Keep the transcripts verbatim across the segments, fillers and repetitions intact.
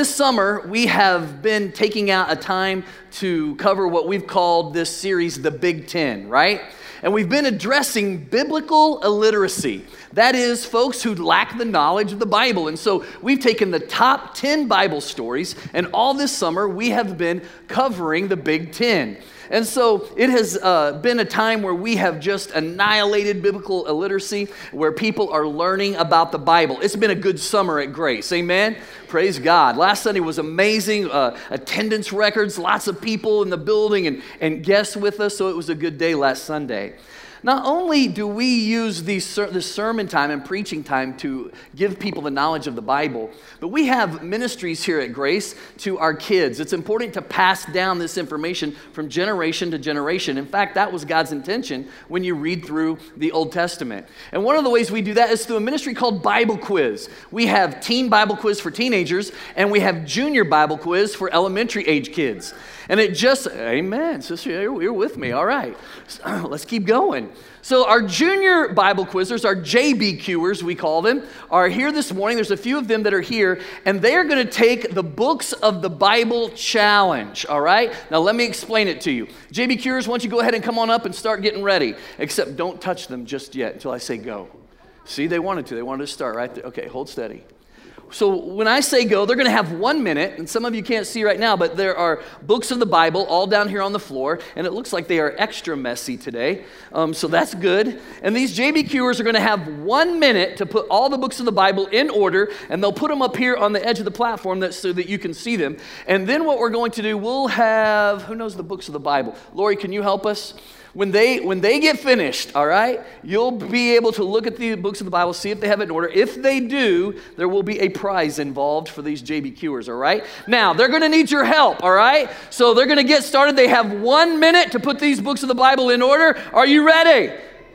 this summer, we have been taking out a time to cover what we've called this series, The Big Ten, right? And we've been addressing biblical illiteracy. That is, folks who lack the knowledge of the Bible. And so we've taken the top ten Bible stories, and all this summer, we have been covering the Big Ten. And so it has uh, been a time where we have just annihilated biblical illiteracy, where people are learning about the Bible. It's been a good summer at Grace, amen? Praise God. Last Sunday was amazing, uh, attendance records, lots of people in the building and, and guests with us, so it was a good day last Sunday. Not only do we use these, this sermon time and preaching time to give people the knowledge of the Bible, but we have ministries here at Grace to our kids. It's important to pass down this information from generation to generation. In fact, that was God's intention when you read through the Old Testament. And one of the ways we do that is through a ministry called Bible Quiz. We have teen Bible quiz for teenagers, and we have junior Bible quiz for elementary age kids. And it just, amen, sister, you're with me, all right. Let's keep going. So our junior Bible quizzers, our J B Qers, we call them, are here this morning. There's a few of them that are here, and they're going to take the Books of the Bible Challenge, all right? Now, let me explain it to you. J B Qers, why don't you go ahead and come on up and start getting ready, except don't touch them just yet until I say go. See, they wanted to. They wanted to start right there. Okay, hold steady. So when I say go, they're going to have one minute, and some of you can't see right now, but there are books of the Bible all down here on the floor, and it looks like they are extra messy today, um, so that's good. And these J B Qers are going to have one minute to put all the books of the Bible in order, and they'll put them up here on the edge of the platform that, so that you can see them. And then what we're going to do, we'll have, who knows the books of the Bible? Lori, can you help us? When they when they get finished, all right, you'll be able to look at the books of the Bible, see if they have it in order. If they do, there will be a prize involved for these J B Qers, all right? Now, they're going to need your help, all right? So they're going to get started. They have one minute to put these books of the Bible in order. Are you ready?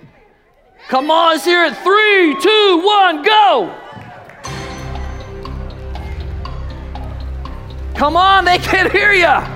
Come on, let's hear it. Three, two, one, go. Come on, they can't hear you.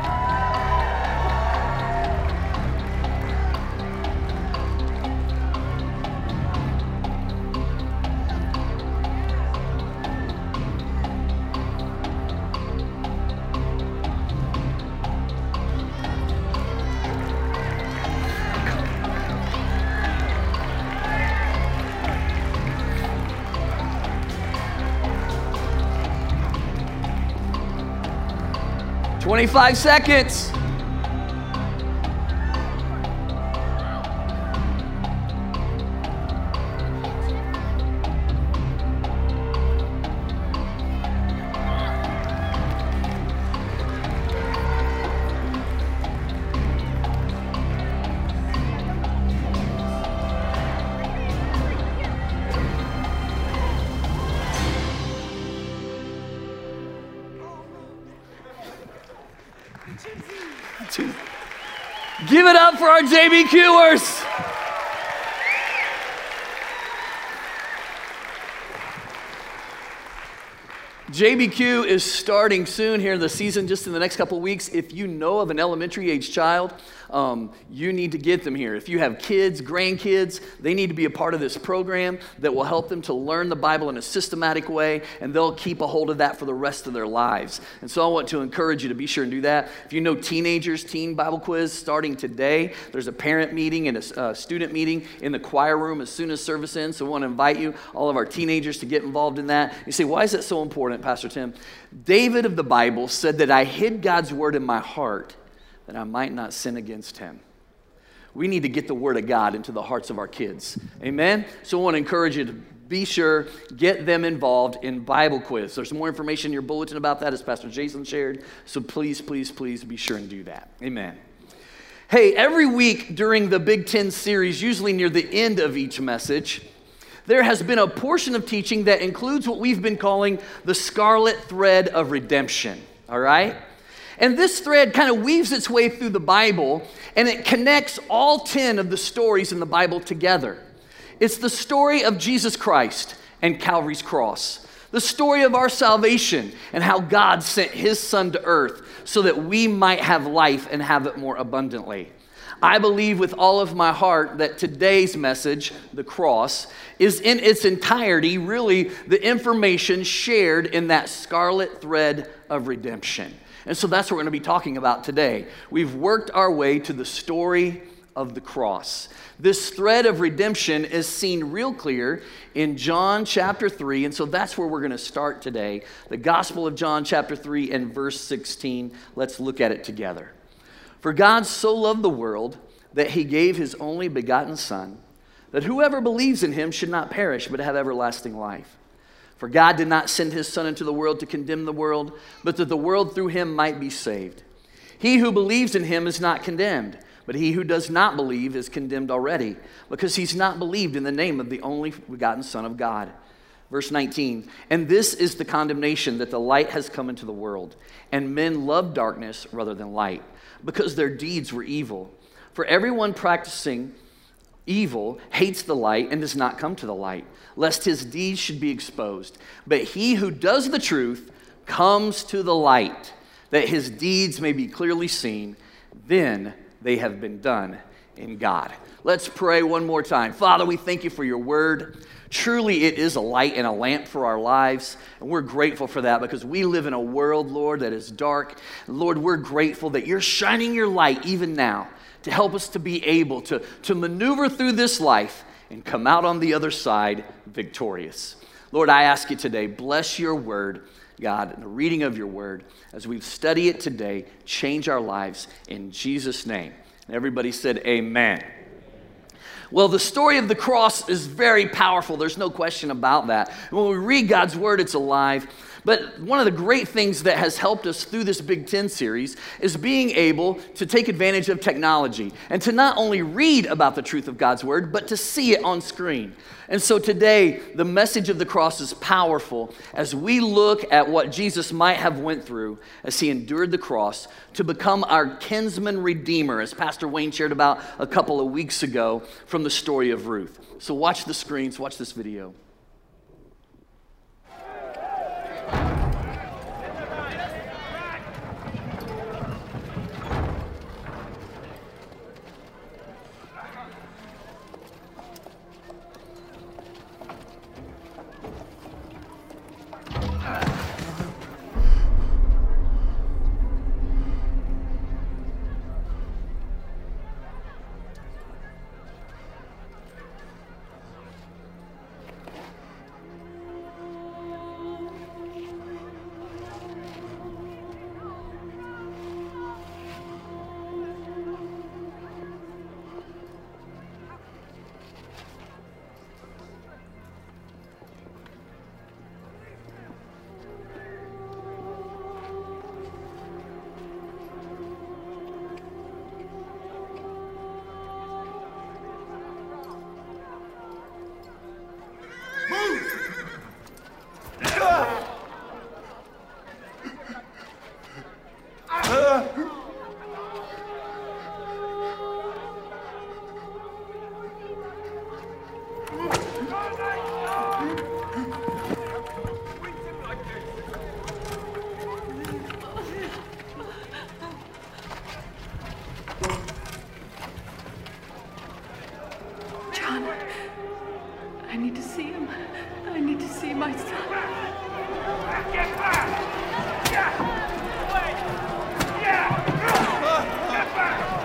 twenty-five seconds. Give it up for our J B Qers. J B Q is starting soon here in the season, just in the next couple weeks. If you know of an elementary age child, um, you need to get them here. If you have kids, grandkids, they need to be a part of this program that will help them to learn the Bible in a systematic way, and they'll keep a hold of that for the rest of their lives. And so I want to encourage you to be sure and do that. If you know teenagers, teen Bible quiz starting today. There's a parent meeting and a uh, student meeting in the choir room as soon as service ends. So we want to invite you, all of our teenagers, to get involved in that. You say, why is that so important, Pastor Tim? David of the Bible said that I hid God's word in my heart that I might not sin against him. We need to get the word of God into the hearts of our kids. Amen? So I want to encourage you to be sure, get them involved in Bible quiz. There's more information in your bulletin about that, as Pastor Jason shared. So please, please, please be sure and do that. Amen. Hey, every week during the Big Ten series, usually near the end of each message, there has been a portion of teaching that includes what we've been calling the scarlet thread of redemption, all right? And this thread kind of weaves its way through the Bible, and it connects all ten of the stories in the Bible together. It's the story of Jesus Christ and Calvary's cross, the story of our salvation and how God sent his son to earth so that we might have life and have it more abundantly. I believe with all of my heart that today's message, the cross, is in its entirety really the information shared in that scarlet thread of redemption. And so that's what we're going to be talking about today. We've worked our way to the story of the cross. This thread of redemption is seen real clear in John chapter three, and so that's where we're going to start today. The Gospel of John chapter three and verse sixteen. Let's look at it together. For God so loved the world that he gave his only begotten Son, that whoever believes in him should not perish but have everlasting life. For God did not send his Son into the world to condemn the world, but that the world through him might be saved. He who believes in him is not condemned, but he who does not believe is condemned already, because he's not believed in the name of the only begotten Son of God. Verse nineteen, and this is the condemnation, that the light has come into the world, and men love darkness rather than light, because their deeds were evil. For everyone practicing evil hates the light and does not come to the light, lest his deeds should be exposed. But he who does the truth comes to the light, that his deeds may be clearly seen. Then they have been done in God. Let's pray one more time. Father, we thank you for your word. Truly, it is a light and a lamp for our lives, and we're grateful for that because we live in a world, Lord, that is dark. Lord, we're grateful that you're shining your light even now to help us to be able to, to maneuver through this life and come out on the other side victorious. Lord, I ask you today, bless your word, God, and the reading of your word. As we study it today, change our lives in Jesus' name. And everybody said amen. Well, the story of the cross is very powerful. There's no question about that. When we read God's word, it's alive. But one of the great things that has helped us through this Big Ten series is being able to take advantage of technology and to not only read about the truth of God's word, but to see it on screen. And so today, the message of the cross is powerful as we look at what Jesus might have went through as he endured the cross to become our kinsman redeemer, as Pastor Wayne shared about a couple of weeks ago from the story of Ruth. So watch the screens, watch this video. I need to see him. I need to see my son. Get back! Yeah! Yeah! Get back!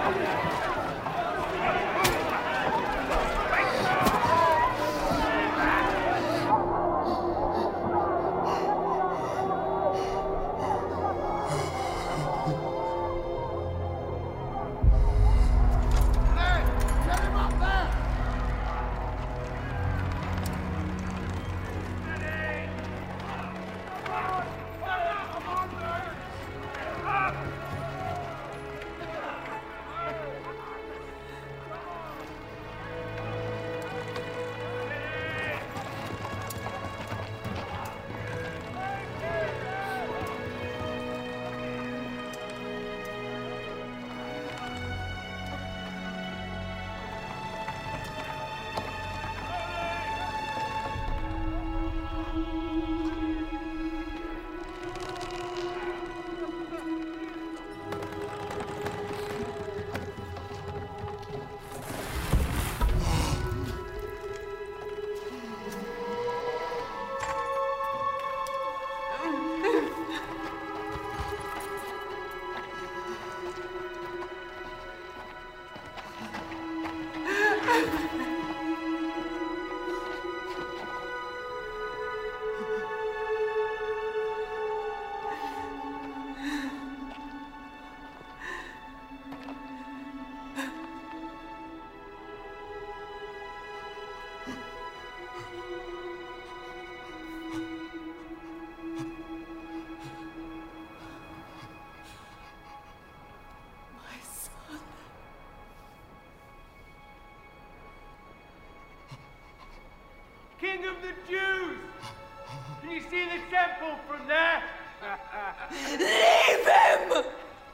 King of the Jews. Can you see the temple from there? Leave him!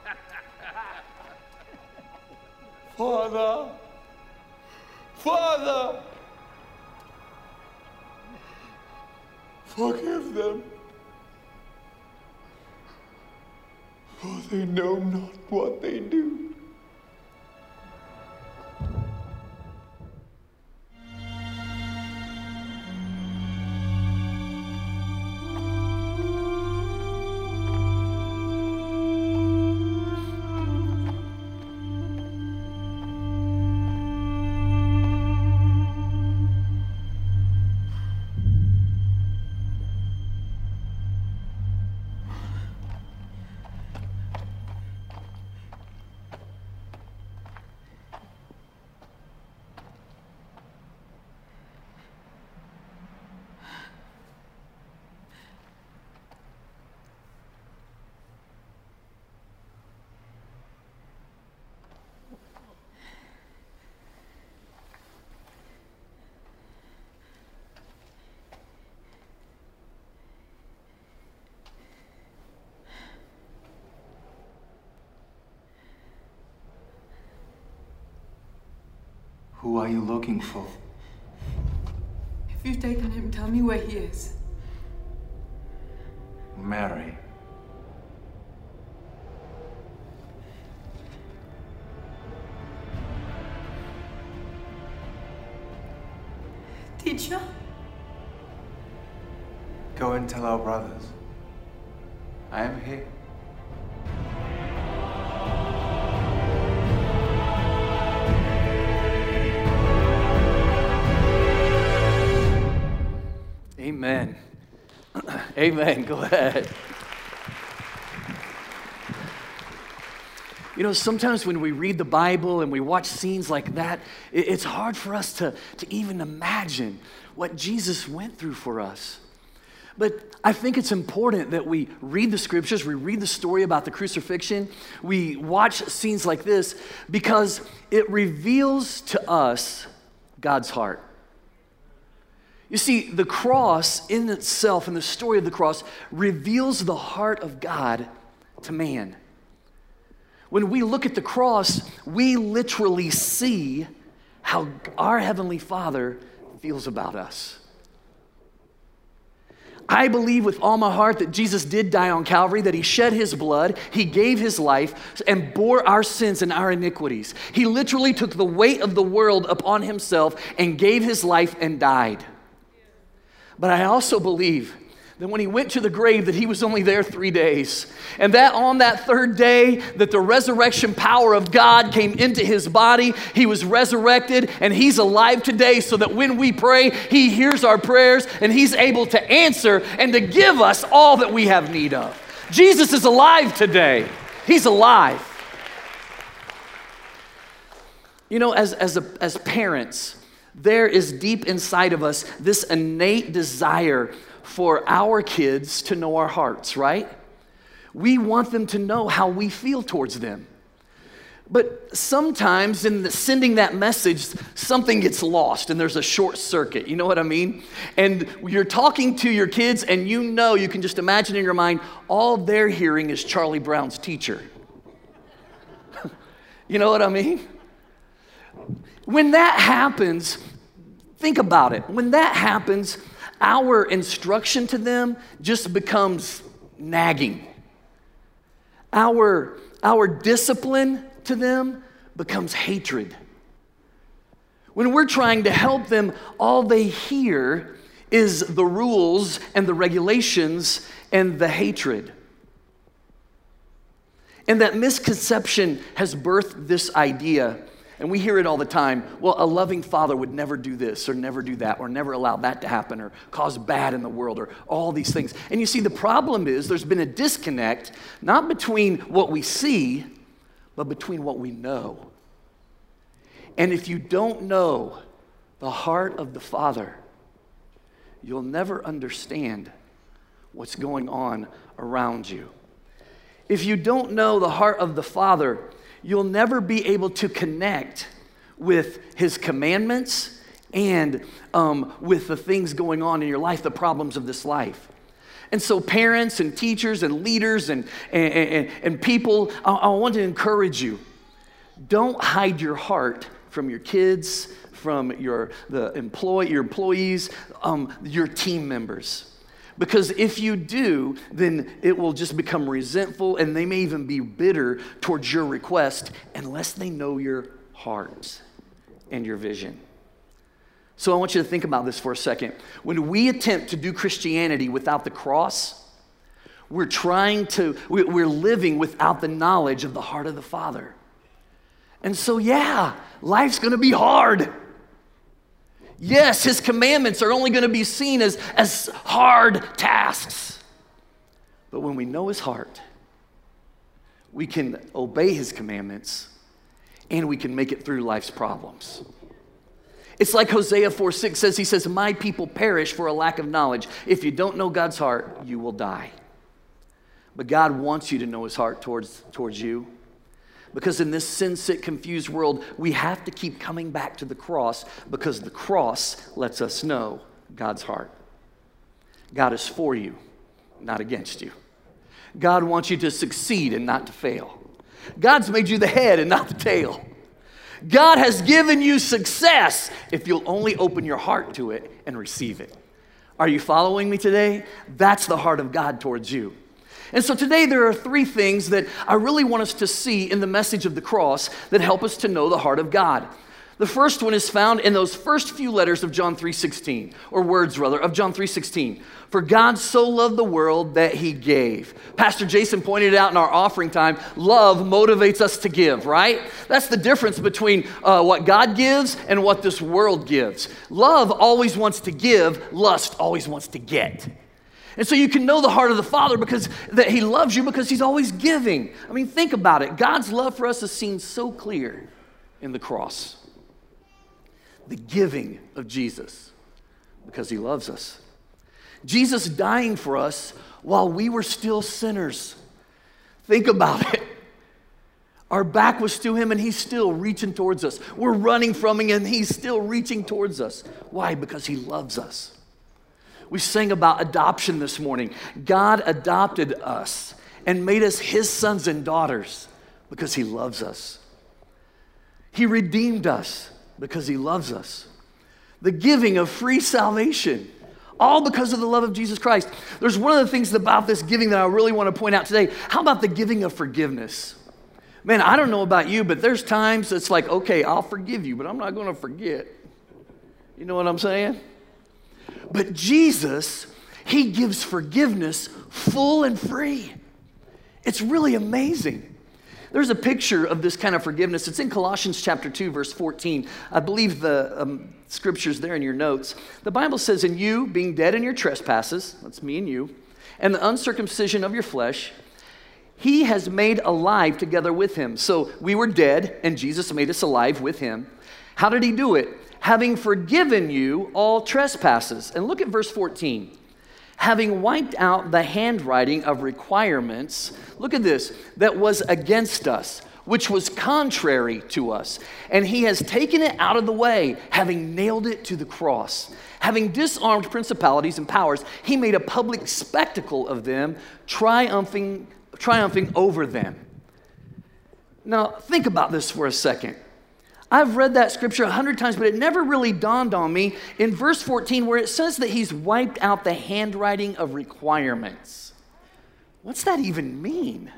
Father, Father, forgive them, for they know not what they do. Who are you looking for? If you've taken him, tell me where he is. Mary. Teacher? Go and tell our brothers. I am here. Amen. Amen. Go ahead. You know, sometimes when we read the Bible and we watch scenes like that, it's hard for us to, to even imagine what Jesus went through for us. But I think it's important that we read the scriptures, we read the story about the crucifixion, we watch scenes like this because it reveals to us God's heart. You see, the cross in itself and the story of the cross reveals the heart of God to man. When we look at the cross, we literally see how our Heavenly Father feels about us. I believe with all my heart that Jesus did die on Calvary, that he shed his blood, he gave his life, and bore our sins and our iniquities. He literally took the weight of the world upon himself and gave his life and died. But I also believe that when he went to the grave that he was only there three days. And that on that third day that the resurrection power of God came into his body. He was resurrected and he's alive today so that when we pray, he hears our prayers and he's able to answer and to give us all that we have need of. Jesus is alive today. He's alive. You know, as, as, a, as parents, there is deep inside of us this innate desire for our kids to know our hearts, right? We want them to know how we feel towards them. But sometimes in the sending that message, something gets lost and there's a short circuit. You know what I mean? And you're talking to your kids and you know, you can just imagine in your mind, all they're hearing is Charlie Brown's teacher. You know what I mean? When that happens, think about it. When that happens, our instruction to them just becomes nagging. Our, our discipline to them becomes hatred. When we're trying to help them, all they hear is the rules and the regulations and the hatred. And that misconception has birthed this idea. And we hear it all the time. Well, a loving father would never do this or never do that or never allow that to happen or cause bad in the world or all these things. And you see, the problem is there's been a disconnect, not between what we see, but between what we know. And if you don't know the heart of the Father, you'll never understand what's going on around you. If you don't know the heart of the Father, you'll never be able to connect with his commandments and um, with the things going on in your life, the problems of this life. And so parents and teachers and leaders and, and, and, and people, I, I want to encourage you. Don't hide your heart from your kids, from your, the employee, your employees, um, your team members. Because if you do, then it will just become resentful, and they may even be bitter towards your request unless they know your heart and your vision. So I want you to think about this for a second. When we attempt to do Christianity without the cross, we're trying to, we're living without the knowledge of the heart of the Father. And so, yeah, life's gonna be hard. Yes, his commandments are only gonna be seen as, as hard tasks. But when we know his heart, we can obey his commandments and we can make it through life's problems. It's like Hosea four six says, he says, my people perish for a lack of knowledge. If you don't know God's heart, you will die. But God wants you to know his heart towards, towards you. Because in this sin-sick, confused world, we have to keep coming back to the cross because the cross lets us know God's heart. God is for you, not against you. God wants you to succeed and not to fail. God's made you the head and not the tail. God has given you success if you'll only open your heart to it and receive it. Are you following me today? That's the heart of God towards you. And so today there are three things that I really want us to see in the message of the cross that help us to know the heart of God. The first one is found in those first few letters of John three sixteen, or words rather, of John three sixteen. For God so loved the world that he gave. Pastor Jason pointed out in our offering time, love motivates us to give, right? That's the difference between uh, what God gives and what this world gives. Love always wants to give, lust always wants to get. And so you can know the heart of the Father because that he loves you because he's always giving. I mean, think about it. God's love for us is seen so clear in the cross. The giving of Jesus because he loves us. Jesus dying for us while we were still sinners. Think about it. Our back was to him and he's still reaching towards us. We're running from him and he's still reaching towards us. Why? Because he loves us. We sang about adoption this morning. God adopted us and made us his sons and daughters because he loves us. He redeemed us because he loves us. The giving of free salvation, all because of the love of Jesus Christ. There's one of the things about this giving that I really want to point out today. How about the giving of forgiveness? Man, I don't know about you, but there's times it's like, okay, I'll forgive you, but I'm not going to forget. You know what I'm saying? But Jesus, he gives forgiveness full and free. It's really amazing. There's a picture of this kind of forgiveness. It's in Colossians chapter two, verse fourteen. I believe the um, scripture's there in your notes. The Bible says, in you, being dead in your trespasses, that's me and you, and the uncircumcision of your flesh, he has made alive together with him. So we were dead, and Jesus made us alive with him. How did he do it? Having forgiven you all trespasses. And look at verse fourteen. Having wiped out the handwriting of requirements, look at this, that was against us, which was contrary to us. And he has taken it out of the way, having nailed it to the cross. Having disarmed principalities and powers, he made a public spectacle of them, triumphing, triumphing over them. Now, think about this for a second. I've read that scripture a hundred times, but it never really dawned on me in verse fourteen where it says that he's wiped out the handwriting of requirements. What's that even mean?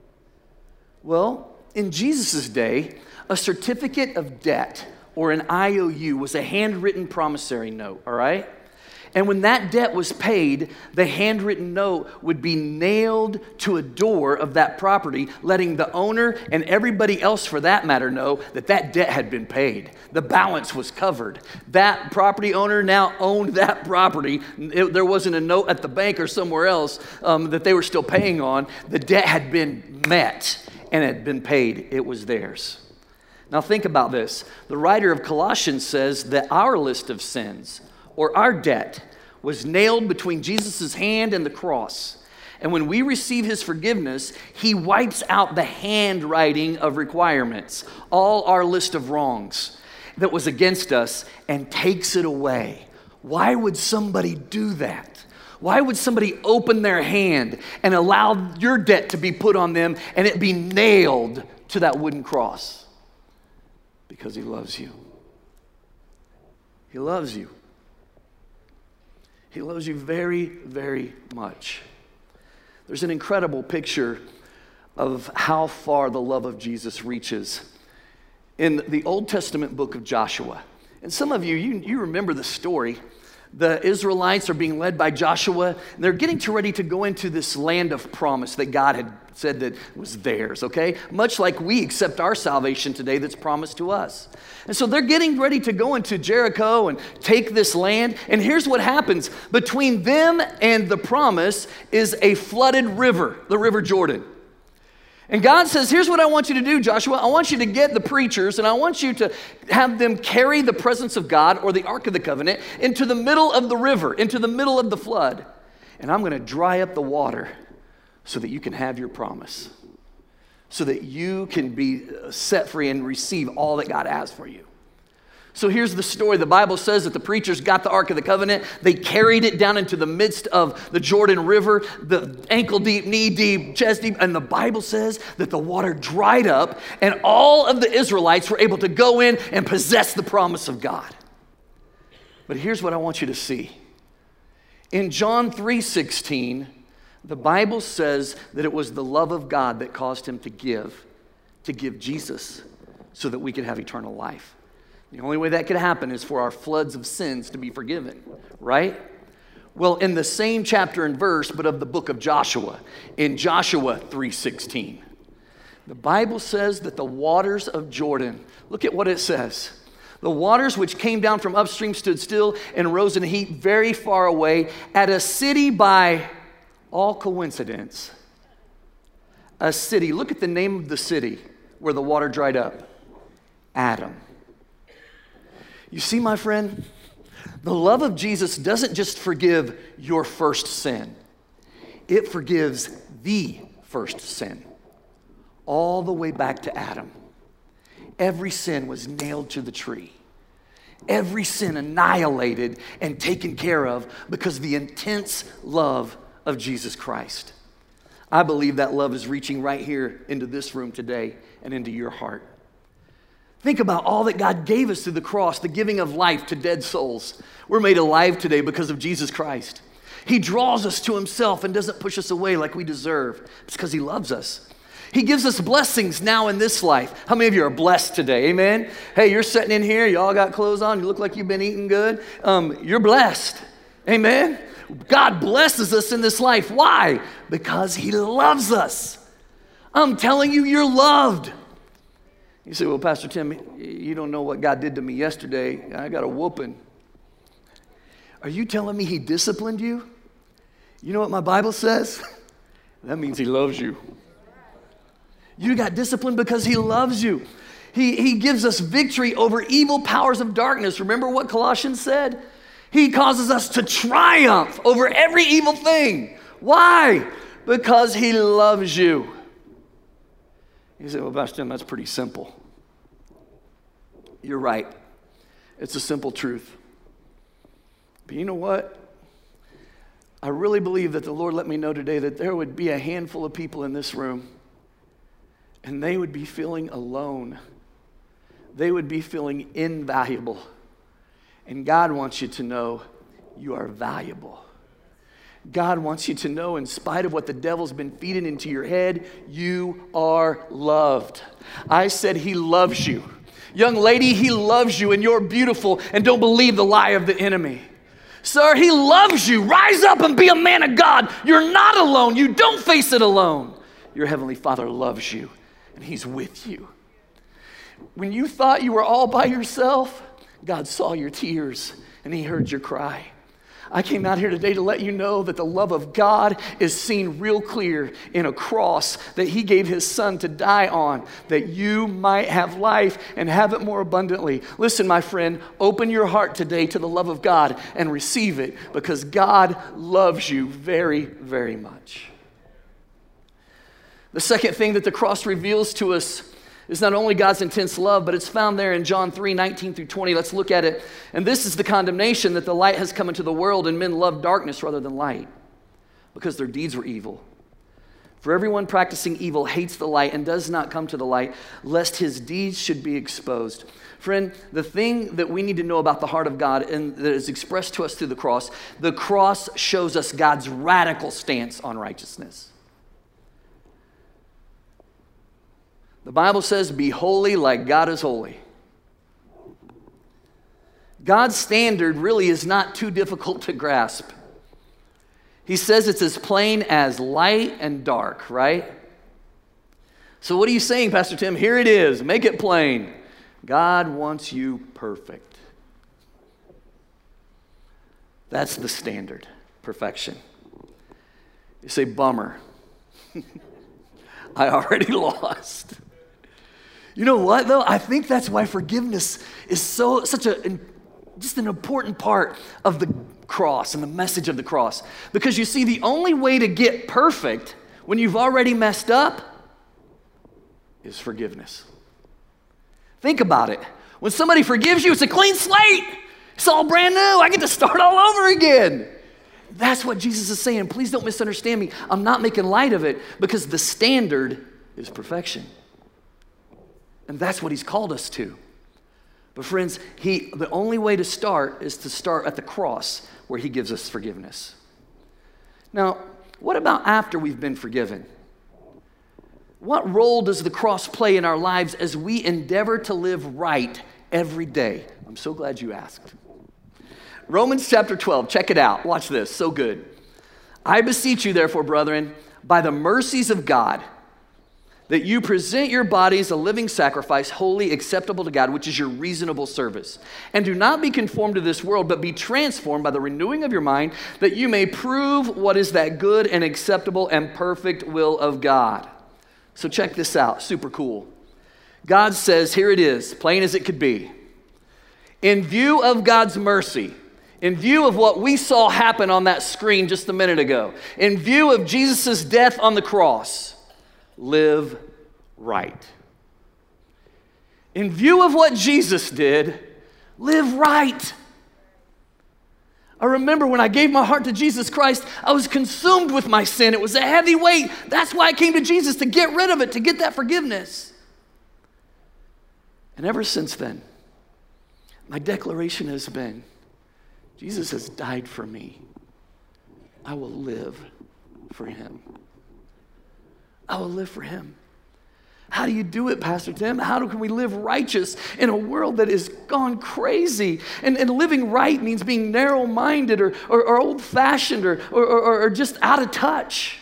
Well, in Jesus' day, a certificate of debt or an I O U was a handwritten promissory note, all right? And when that debt was paid, the handwritten note would be nailed to a door of that property, letting the owner and everybody else for that matter know that that debt had been paid. The balance was covered. That property owner now owned that property. It, there wasn't a note at the bank or somewhere else um, that they were still paying on. The debt had been met and had been paid. It was theirs. Now think about this. The writer of Colossians says that our list of sins, or our debt, was nailed between Jesus' hand and the cross. And when we receive his forgiveness, he wipes out the handwriting of requirements, all our list of wrongs. that was against us and takes it away. Why would somebody do that? Why would somebody open their hand and allow your debt to be put on them and it be nailed to that wooden cross? Because he loves you. He loves you. He loves you very, very much. There's an incredible picture of how far the love of Jesus reaches in the Old Testament book of Joshua. And some of you, you, you remember the story. The Israelites are being led by Joshua, and they're getting to ready to go into this land of promise that God had said that was theirs, okay? Much like we accept our salvation today that's promised to us. And so they're getting ready to go into Jericho and take this land, and here's what happens. Between them and the promise is a flooded river, the River Jordan. And God says, here's what I want you to do, Joshua. I want you to get the preachers, and I want you to have them carry the presence of God, or the Ark of the Covenant, into the middle of the river, into the middle of the flood. And I'm going to dry up the water so that you can have your promise, so that you can be set free and receive all that God has for you. So here's the story. The Bible says that the preachers got the Ark of the Covenant. They carried it down into the midst of the Jordan River, the ankle deep, knee deep, chest deep. And the Bible says that the water dried up and all of the Israelites were able to go in and possess the promise of God. But here's what I want you to see. In John three sixteen, the Bible says that it was the love of God that caused him to give, to give Jesus so that we could have eternal life. The only way that could happen is for our floods of sins to be forgiven, right? Well, in the same chapter and verse, but of the book of Joshua, in Joshua three sixteen, the Bible says that the waters of Jordan, look at what it says. The waters which came down from upstream stood still and rose in a heap very far away at a city by all coincidence. A city. Look at the name of the city where the water dried up. Adam. You see, my friend, the love of Jesus doesn't just forgive your first sin. It forgives the first sin, all the way back to Adam. Every sin was nailed to the tree. Every sin annihilated and taken care of because of the intense love of Jesus Christ. I believe that love is reaching right here into this room today and into your heart. Think about all that God gave us through the cross, the giving of life to dead souls. We're made alive today because of Jesus Christ. He draws us to himself and doesn't push us away like we deserve. It's because he loves us. He gives us blessings now in this life. How many of you are blessed today? Amen? Hey, you're sitting in here. You all got clothes on. You look like you've been eating good. Um, you're blessed. Amen? God blesses us in this life. Why? Because he loves us. I'm telling you, you're loved. You say, well, Pastor Tim, you don't know what God did to me yesterday. I got a whooping. Are you telling me he disciplined you? You know what my Bible says? That means he loves you. You got disciplined because he loves you. He, he gives us victory over evil powers of darkness. Remember what Colossians said? He causes us to triumph over every evil thing. Why? Because he loves you. You say, well, Pastor Tim, that's pretty simple. You're right. It's a simple truth. But you know what? I really believe that the Lord let me know today that there would be a handful of people in this room, and they would be feeling alone. They would be feeling invaluable. And God wants you to know you are valuable. God wants you to know, in spite of what the devil's been feeding into your head, you are loved. I said he loves you. Young lady, he loves you, and you're beautiful, and don't believe the lie of the enemy. Sir, he loves you. Rise up and be a man of God. You're not alone. You don't face it alone. Your heavenly Father loves you, and he's with you. When you thought you were all by yourself, God saw your tears, and he heard your cry. I came out here today to let you know that the love of God is seen real clear in a cross that he gave his son to die on, that you might have life and have it more abundantly. Listen, my friend, open your heart today to the love of God and receive it, because God loves you very, very much. The second thing that the cross reveals to us It's not only God's intense love, but it's found there in John three, nineteen through twenty. Let's look at it. And this is the condemnation, that the light has come into the world, and men love darkness rather than light, because their deeds were evil. For everyone practicing evil hates the light and does not come to the light, lest his deeds should be exposed. Friend, the thing that we need to know about the heart of God, and that is expressed to us through the cross, the cross shows us God's radical stance on righteousness. The Bible says, be holy like God is holy. God's standard really is not too difficult to grasp. He says it's as plain as light and dark, right? So what are you saying, Pastor Tim? Here it is. Make it plain. God wants you perfect. That's the standard, perfection. You say, bummer. I already lost. You know what, though? I think that's why forgiveness is so such a just an important part of the cross and the message of the cross. Because you see, the only way to get perfect when you've already messed up is forgiveness. Think about it. When somebody forgives you, it's a clean slate. It's all brand new. I get to start all over again. That's what Jesus is saying. Please don't misunderstand me. I'm not making light of it, because the standard is perfection. And that's what he's called us to. But friends, he, the only way to start is to start at the cross, where he gives us forgiveness. Now, what about after we've been forgiven? What role does the cross play in our lives as we endeavor to live right every day? I'm so glad you asked. Romans chapter twelve, check it out. Watch this, so good. I beseech you, therefore, brethren, by the mercies of God, that you present your bodies a living sacrifice, holy, acceptable to God, which is your reasonable service. And do not be conformed to this world, but be transformed by the renewing of your mind, that you may prove what is that good and acceptable and perfect will of God. So check this out, super cool. God says, here it is, plain as it could be. In view of God's mercy, in view of what we saw happen on that screen just a minute ago, in view of Jesus' death on the cross, live right. In view of what Jesus did, live right. I remember when I gave my heart to Jesus Christ, I was consumed with my sin. It was a heavy weight. That's why I came to Jesus, to get rid of it, to get that forgiveness. And ever since then, my declaration has been, Jesus has died for me. I will live for him. I will live for him. How do you do it, Pastor Tim? How do, can we live righteous in a world that is gone crazy? And, and living right means being narrow-minded or, or, or old-fashioned or, or, or, or just out of touch.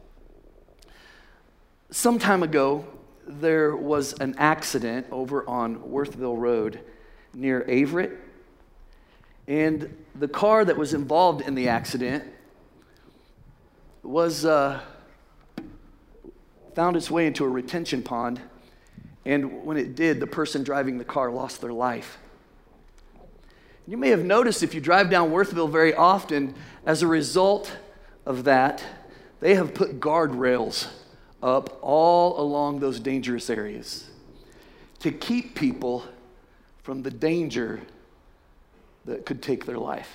Some time ago, there was an accident over on Worthville Road near Averett. And the car that was involved in the accident was... Uh, found its way into a retention pond, and when it did, the person driving the car lost their life. You may have noticed, if you drive down Worthville very often, as a result of that, they have put guardrails up all along those dangerous areas to keep people from the danger that could take their life.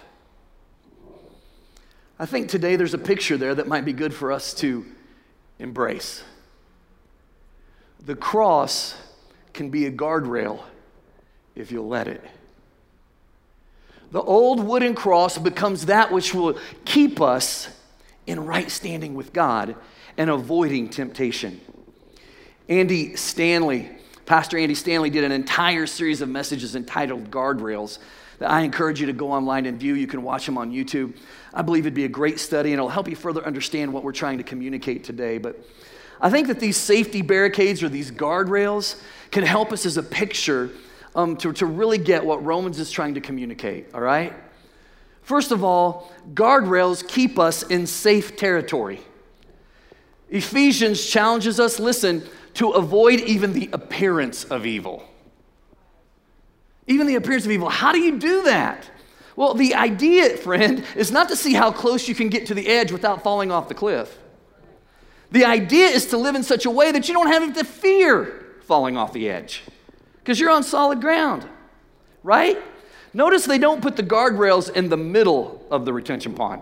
I think today there's a picture there that might be good for us to embrace. The cross can be a guardrail if you'll let it. The old wooden cross becomes that which will keep us in right standing with God and avoiding temptation. Andy Stanley, Pastor Andy Stanley, did an entire series of messages entitled Guardrails that I encourage you to go online and view. You can watch them on YouTube. I believe it'd be a great study, and it'll help you further understand what we're trying to communicate today. But I think that these safety barricades or these guardrails can help us as a picture um, to, to really get what Romans is trying to communicate, all right? First of all, guardrails keep us in safe territory. Ephesians challenges us, listen, to avoid even the appearance of evil. Even the appearance of evil. How do you do that? Well, the idea, friend, is not to see how close you can get to the edge without falling off the cliff. The idea is to live in such a way that you don't have to fear falling off the edge because you're on solid ground, right? Notice they don't put the guardrails in the middle of the retention pond.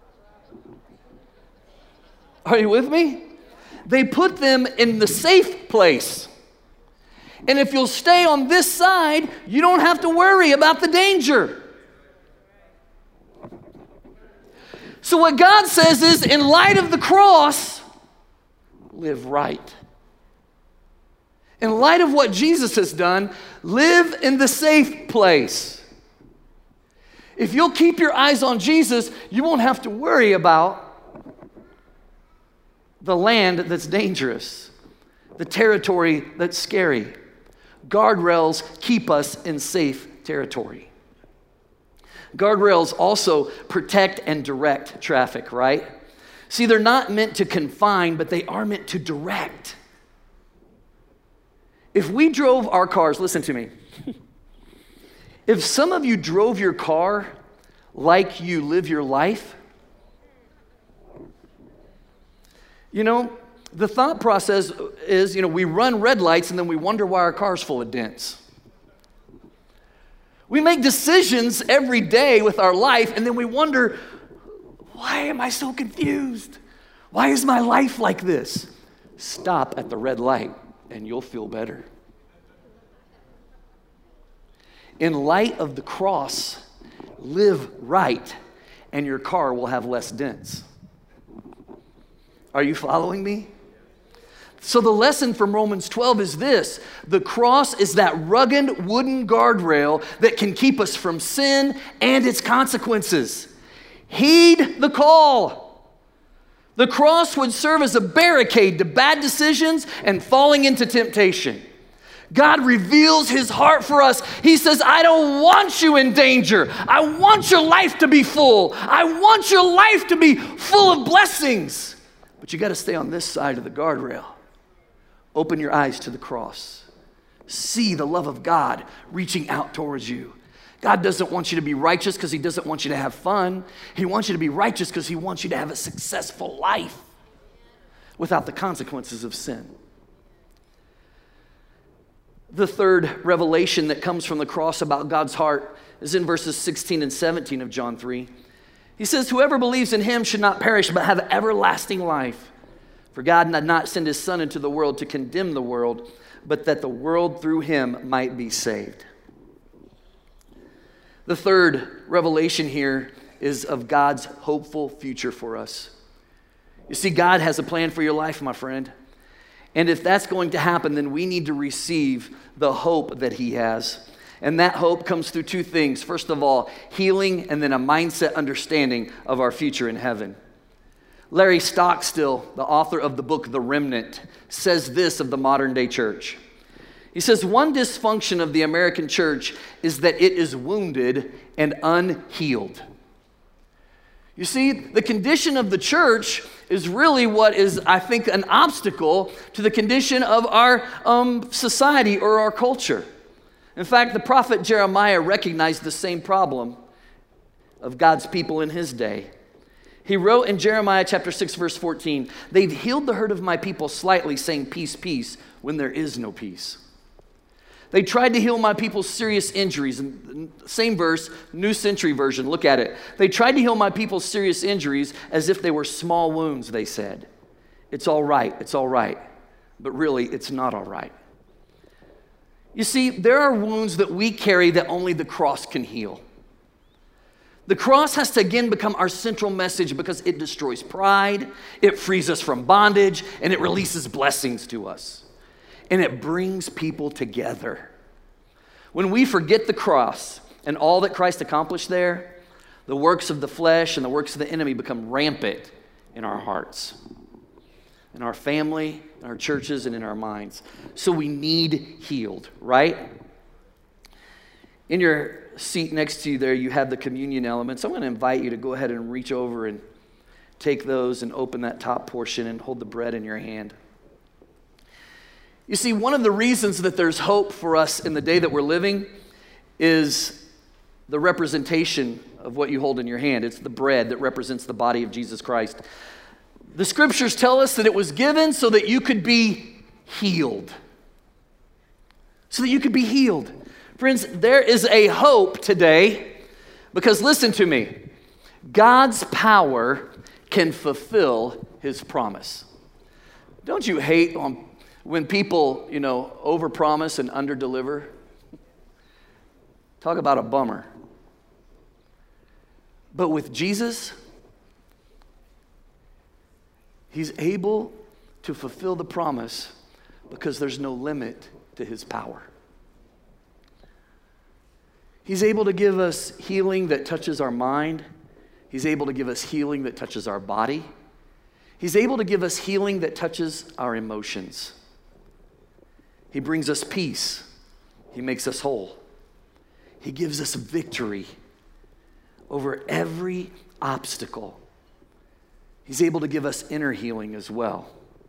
Are you with me? They put them in the safe place. And if you'll stay on this side, you don't have to worry about the danger. So what God says is, in light of the cross, live right. In light of what Jesus has done, live in the safe place. If you'll keep your eyes on Jesus, you won't have to worry about the land that's dangerous, the territory that's scary. Guardrails keep us in safe territory. Guardrails also protect and direct traffic, right? See, they're not meant to confine, but they are meant to direct. If we drove our cars, listen to me. If some of you drove your car like you live your life, you know, the thought process is, you know, we run red lights and then we wonder why our car's full of dents. We make decisions every day with our life and then we wonder, why am I so confused? Why is my life like this? Stop at the red light and you'll feel better. In light of the cross, live right and your car will have less dents. Are you following me? So the lesson from Romans twelve is this: the cross is that rugged wooden guardrail that can keep us from sin and its consequences. Heed the call. The cross would serve as a barricade to bad decisions and falling into temptation. God reveals his heart for us. He says, I don't want you in danger. I want your life to be full. I want your life to be full of blessings. But you got to stay on this side of the guardrail. Open your eyes to the cross. See the love of God reaching out towards you. God doesn't want you to be righteous because he doesn't want you to have fun. He wants you to be righteous because he wants you to have a successful life without the consequences of sin. The third revelation that comes from the cross about God's heart is in verses sixteen and seventeen of John three. He says, whoever believes in him should not perish but have everlasting life. For God did not send his Son into the world to condemn the world, but that the world through him might be saved. The third revelation here is of God's hopeful future for us. You see, God has a plan for your life, my friend. And if that's going to happen, then we need to receive the hope that he has. And that hope comes through two things. First of all, healing, and then a mindset understanding of our future in heaven. Larry Stockstill, the author of the book The Remnant, says this of the modern day church. He says, one dysfunction of the American church is that it is wounded and unhealed. You see, the condition of the church is really what is, I think, an obstacle to the condition of our um, society or our culture. In fact, the prophet Jeremiah recognized the same problem of God's people in his day. He wrote in Jeremiah chapter six, verse fourteen, they've healed the hurt of my people slightly, saying peace, peace, when there is no peace. They tried to heal my people's serious injuries. Same verse, New Century Version, look at it. They tried to heal my people's serious injuries as if they were small wounds, they said. It's all right, it's all right. But really, it's not all right. You see, there are wounds that we carry that only the cross can heal. The cross has to again become our central message because it destroys pride, it frees us from bondage, and it releases blessings to us. And it brings people together. When we forget the cross and all that Christ accomplished there, the works of the flesh and the works of the enemy become rampant in our hearts, in our family, in our churches, and in our minds. So we need healed, right? In your seat next to you there, you have the communion elements. I'm going to invite you to go ahead and reach over and take those and open that top portion and hold the bread in your hand. You see, one of the reasons that there's hope for us in the day that we're living is the representation of what you hold in your hand. It's the bread that represents the body of Jesus Christ. The scriptures tell us that it was given so that you could be healed. so that you could be healed. Friends, there is a hope today because listen to me. God's power can fulfill his promise. Don't you hate on when people, you know, overpromise and underdeliver? Talk about a bummer. But with Jesus, he's able to fulfill the promise because there's no limit to his power. He's able to give us healing that touches our mind. He's able to give us healing that touches our body. He's able to give us healing that touches our emotions. He brings us peace. He makes us whole. He gives us victory over every obstacle. He's able to give us inner healing as well.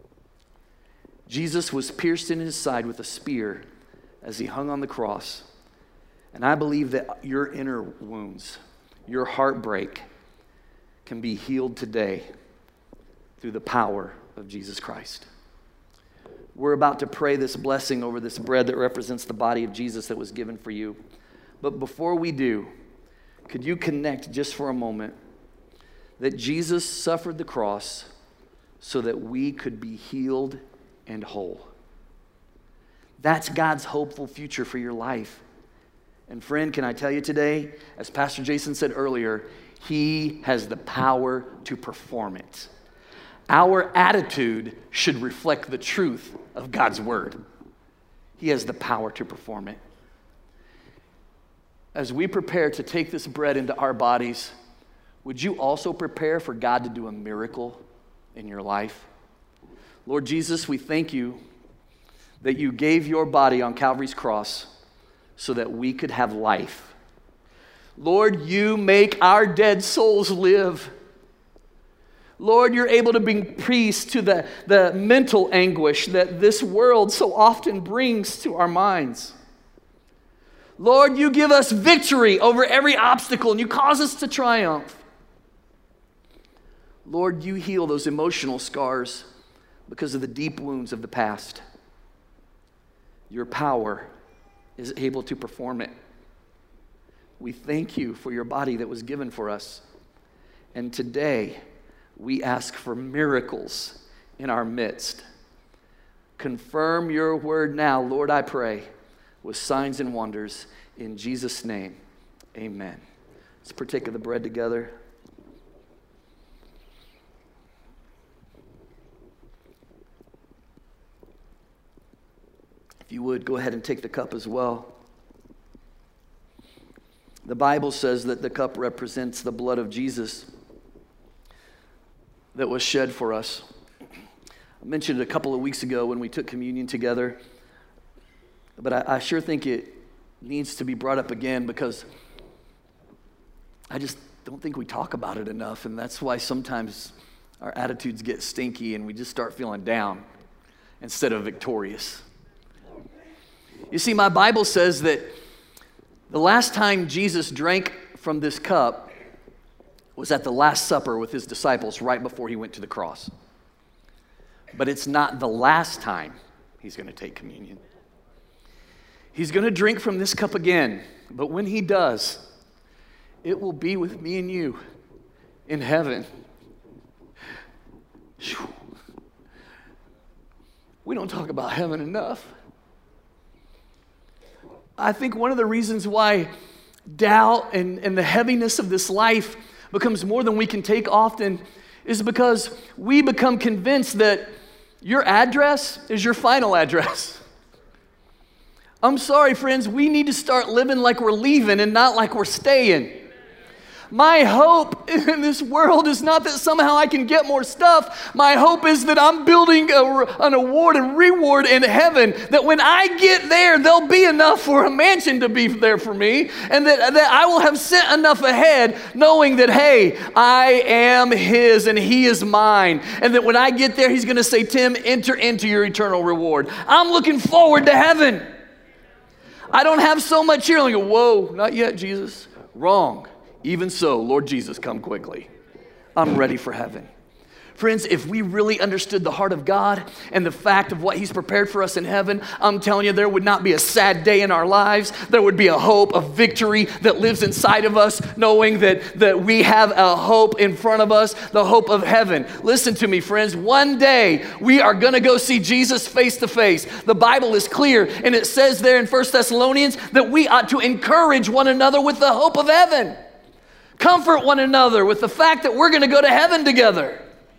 Jesus was pierced in his side with a spear as he hung on the cross. And I believe that your inner wounds, your heartbreak, can be healed today through the power of Jesus Christ. We're about to pray this blessing over this bread that represents the body of Jesus that was given for you. But before we do, could you connect just for a moment that Jesus suffered the cross so that we could be healed and whole? That's God's hopeful future for your life. And friend, can I tell you today, as Pastor Jason said earlier, he has the power to perform it. Our attitude should reflect the truth of God's word. He has the power to perform it. As we prepare to take this bread into our bodies, would you also prepare for God to do a miracle in your life? Lord Jesus, we thank you that you gave your body on Calvary's cross so that we could have life. Lord, you make our dead souls live. Lord, you're able to bring peace to the, the mental anguish that this world so often brings to our minds. Lord, you give us victory over every obstacle and you cause us to triumph. Lord, you heal those emotional scars because of the deep wounds of the past. Your power is able to perform it. We thank you for your body that was given for us. And today, we ask for miracles in our midst. Confirm your word now, Lord, I pray, with signs and wonders. In Jesus' name, amen. Let's partake of the bread together. If you would, go ahead and take the cup as well. The Bible says that the cup represents the blood of Jesus that was shed for us. I mentioned it a couple of weeks ago when we took communion together, but I, I sure think it needs to be brought up again because I just don't think we talk about it enough, and that's why sometimes our attitudes get stinky and we just start feeling down instead of victorious. You see, my Bible says that the last time Jesus drank from this cup was at the Last Supper with his disciples right before he went to the cross. But it's not the last time he's going to take communion. He's going to drink from this cup again, but when he does, it will be with me and you in heaven. Whew. We don't talk about heaven enough. I think one of the reasons why doubt and, and the heaviness of this life becomes more than we can take often is because we become convinced that your address is your final address. I'm sorry, friends, we need to start living like we're leaving and not like we're staying. My hope in this world is not that somehow I can get more stuff. My hope is that I'm building a, an award and reward in heaven, that when I get there, there'll be enough for a mansion to be there for me, and that, that I will have sent enough ahead knowing that, hey, I am his and he is mine, and that when I get there, he's going to say, Tim, enter into your eternal reward. I'm looking forward to heaven. I don't have so much here. I go, whoa, not yet, Jesus. Wrong. Even so, Lord Jesus, come quickly. I'm ready for heaven. Friends, if we really understood the heart of God and the fact of what he's prepared for us in heaven, I'm telling you, there would not be a sad day in our lives. There would be a hope of victory that lives inside of us, knowing that, that we have a hope in front of us, the hope of heaven. Listen to me, friends. One day, we are going to go see Jesus face to face. The Bible is clear, and it says there in First Thessalonians that we ought to encourage one another with the hope of heaven. Comfort one another with the fact that we're going to go to heaven together.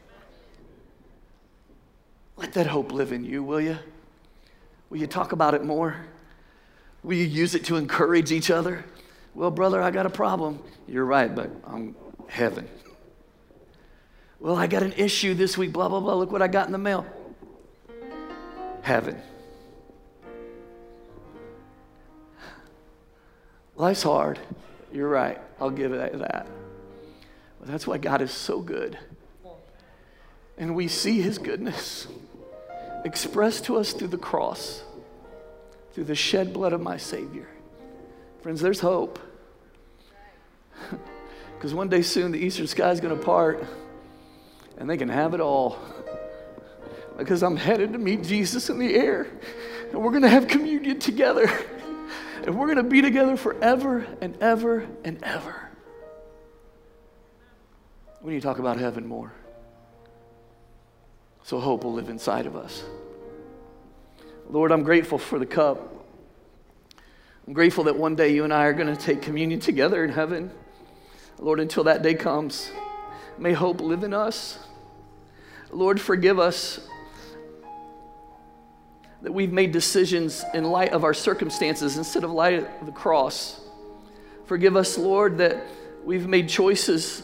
Let that hope live in you, will you? Will you talk about it more? Will you use it to encourage each other? Well, brother, I got a problem. You're right, but I'm heaven. Well, I got an issue this week, blah, blah, blah. Look what I got in the mail. Heaven. Life's hard. You're right. I'll give it that. But that's why God is so good. And we see his goodness expressed to us through the cross, through the shed blood of my Savior. Friends, there's hope. Because one day soon the eastern sky is going to part and they can have it all. Because I'm headed to meet Jesus in the air. And we're going to have communion together. And we're going to be together forever and ever and ever. We need to talk about heaven more. So hope will live inside of us. Lord, I'm grateful for the cup. I'm grateful that one day you and I are going to take communion together in heaven. Lord, until that day comes, may hope live in us. Lord, forgive us that we've made decisions in light of our circumstances instead of light of the cross. Forgive us, Lord, that we've made choices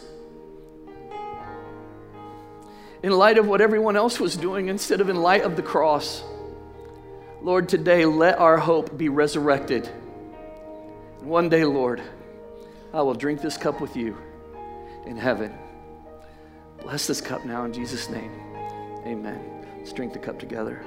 in light of what everyone else was doing instead of in light of the cross. Lord, today let our hope be resurrected. And one day, Lord, I will drink this cup with you in heaven. Bless this cup now in Jesus' name. Amen. Let's drink the cup together.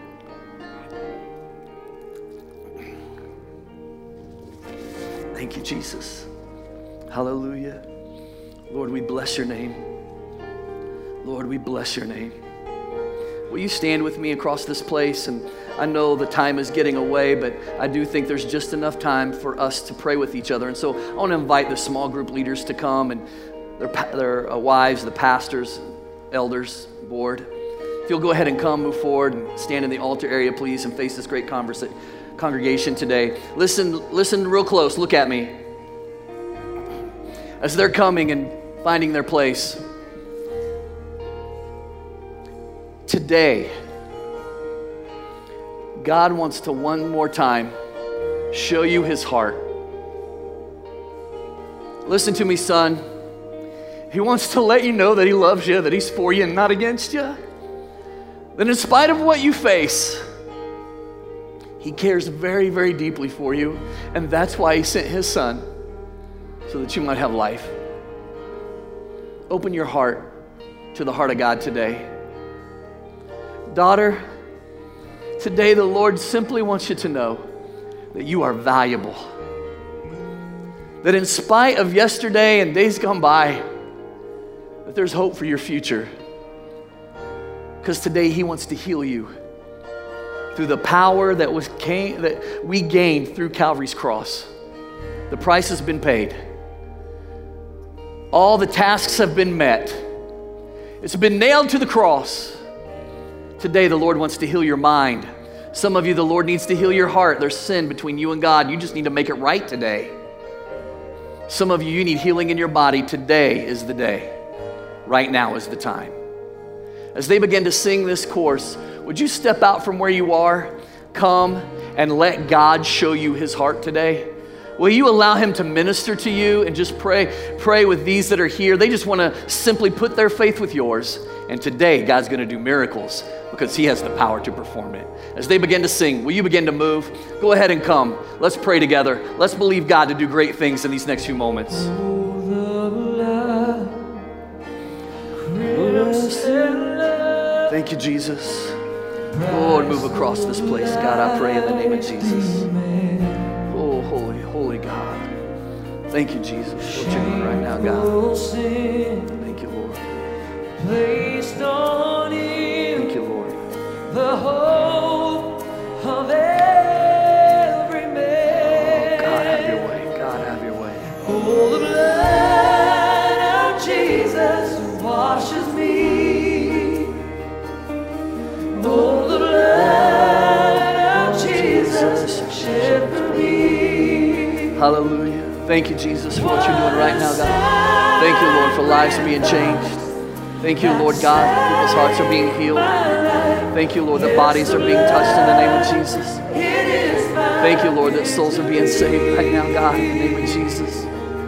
Thank you, Jesus. Hallelujah. Lord, we bless your name. Lord, we bless your name. Will you stand with me across this place? And I know the time is getting away, but I do think there's just enough time for us to pray with each other. And so I want to invite the small group leaders to come, and their, their uh, wives, the pastors, elders, board. If you'll go ahead and come, move forward, and stand in the altar area, please, and face this great conversa- congregation today. Listen, listen real close. Look at me. As they're coming and finding their place. Today, God wants to one more time show you his heart. Listen to me, son. He wants to let you know that he loves you, that he's for you and not against you. That in spite of what you face, he cares very, very deeply for you. And that's why he sent his son, so that you might have life. Open your heart to the heart of God today. Daughter, today the Lord simply wants you to know that you are valuable. That in spite of yesterday and days gone by, that there's hope for your future. Because today he wants to heal you through the power that was came, that we gained through Calvary's cross. The price has been paid. All the tasks have been met. It's been nailed to the cross. Today, the Lord wants to heal your mind. Some of you, the Lord needs to heal your heart. There's sin between you and God. You just need to make it right today. Some of you, you need healing in your body. Today is the day. Right now is the time. As they begin to sing this chorus, would you step out from where you are, come and let God show you his heart today? Will you allow him to minister to you and just pray, pray with these that are here? They just want to simply put their faith with yours. And today, God's going to do miracles because he has the power to perform it. As they begin to sing, will you begin to move? Go ahead and come. Let's pray together. Let's believe God to do great things in these next few moments. Thank you, Jesus. Lord, move across this place. God, I pray in the name of Jesus. Oh, holy, holy God. Thank you, Jesus. What you're doing right now, God. Thank you, Lord. Hallelujah. Thank you, Jesus, for what you're doing right now, God. Thank you, Lord, for lives being changed. Thank you, Lord God, that people's hearts are being healed. Thank you, Lord, that bodies are being touched in the name of Jesus. Thank you, Lord, that souls are being saved right now, God, in the name of Jesus.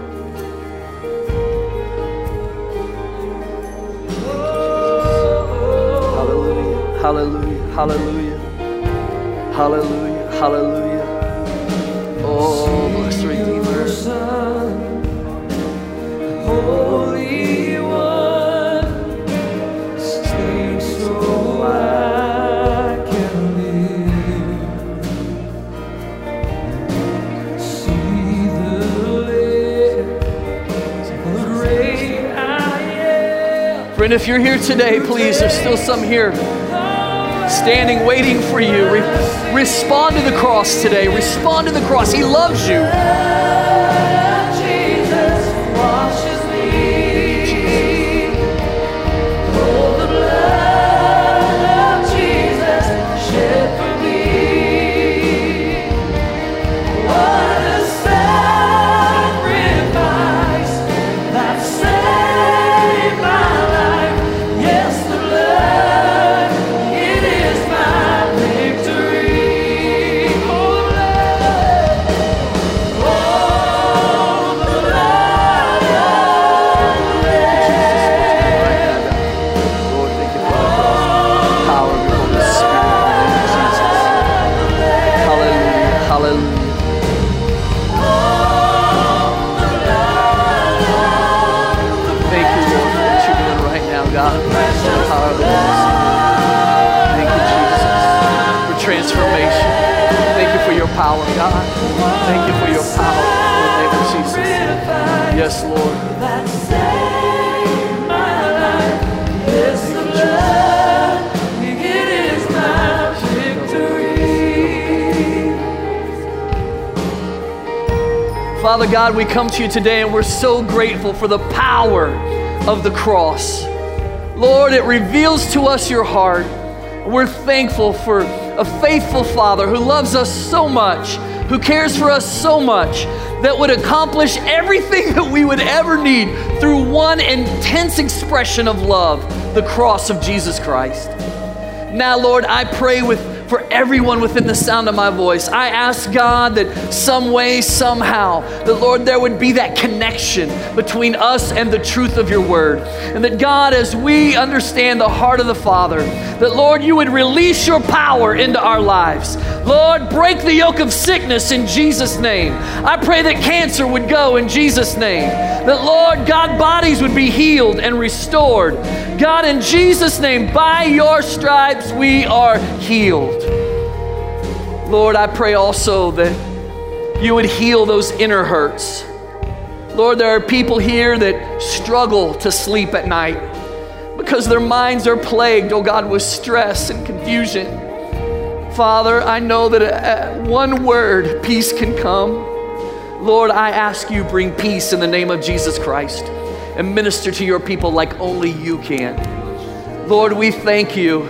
Hallelujah, hallelujah, hallelujah, hallelujah, hallelujah. Oh, bless the Redeemer. Holy One, stay so I can live. See the great I am. Friend, if you're here today, please, there's still some here standing, waiting for you. Re- respond to the cross today. Respond to the cross. He loves you. Jesus washes me. Oh, the blood of Jesus shed for me. What a sacrifice that saved my life. Yes, the blood, it is my victory. Oh, the blood, oh, the blood of the Lamb. Lord, thank you for the power of your Holy Spirit. Jesus. Hallelujah, hallelujah. Thank you, Lord, for what you're doing right now, God. Hallelujah. Thank you, Jesus, for transformation. Thank you for your power, God. Thank you for your power in the name of Jesus. Yes, Lord. Father God, we come to you today and we're so grateful for the power of the cross. Lord, it reveals to us your heart. We're thankful for a faithful Father who loves us so much, who cares for us so much, that would accomplish everything that we would ever need through one intense expression of love, the cross of Jesus Christ. Now, Lord, I pray with for everyone within the sound of my voice. I ask God that some way, somehow, that Lord, there would be that connection between us and the truth of your word. And that God, as we understand the heart of the Father, that Lord, you would release your power into our lives. Lord, break the yoke of sickness in Jesus' name. I pray that cancer would go in Jesus' name. That Lord, God, bodies would be healed and restored. God, in Jesus' name, by your stripes we are healed. Lord, I pray also that you would heal those inner hurts. Lord, there are people here that struggle to sleep at night because their minds are plagued, oh God, with stress and confusion. Father, I know that at one word, peace can come. Lord, I ask you, bring peace in the name of Jesus Christ and minister to your people like only you can. Lord, we thank you.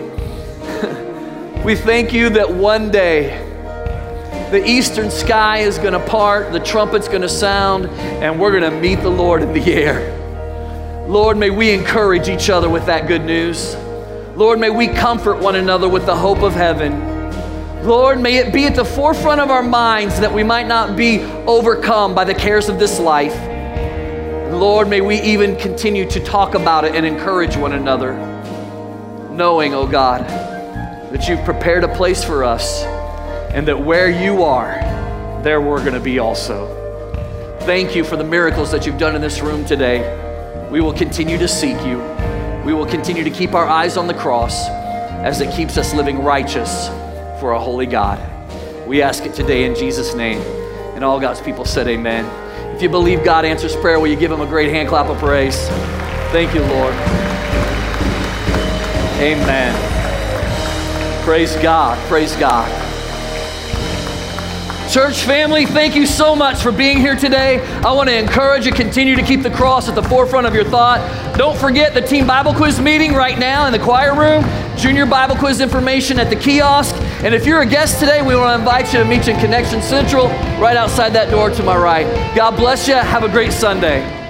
We thank you that one day the eastern sky is going to part, the trumpet's going to sound, and we're going to meet the Lord in the air. Lord, may we encourage each other with that good news. Lord, may we comfort one another with the hope of heaven. Lord, may it be at the forefront of our minds that we might not be overcome by the cares of this life. Lord, may we even continue to talk about it and encourage one another, knowing, oh God, that you've prepared a place for us and that where you are, there we're going to be also. Thank you for the miracles that you've done in this room today. We will continue to seek you. We will continue to keep our eyes on the cross as it keeps us living righteous for a holy God. We ask it today in Jesus' name. And all God's people said amen. If you believe God answers prayer, will you give him a great hand clap of praise? Thank you, Lord. Amen. Praise God. Praise God. Church family, thank you so much for being here today. I want to encourage you, continue to keep the cross at the forefront of your thought. Don't forget the Team Bible Quiz meeting right now in the choir room, Junior Bible Quiz information at the kiosk. And if you're a guest today, we want to invite you to meet you in Connection Central right outside that door to my right. God bless you. Have a great Sunday.